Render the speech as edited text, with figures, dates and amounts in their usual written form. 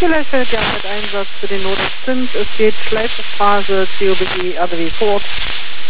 Gerechnet, ja, mit Einsatz für den Notdienst sind. Es geht Schleifephase, COBG, ADW fort.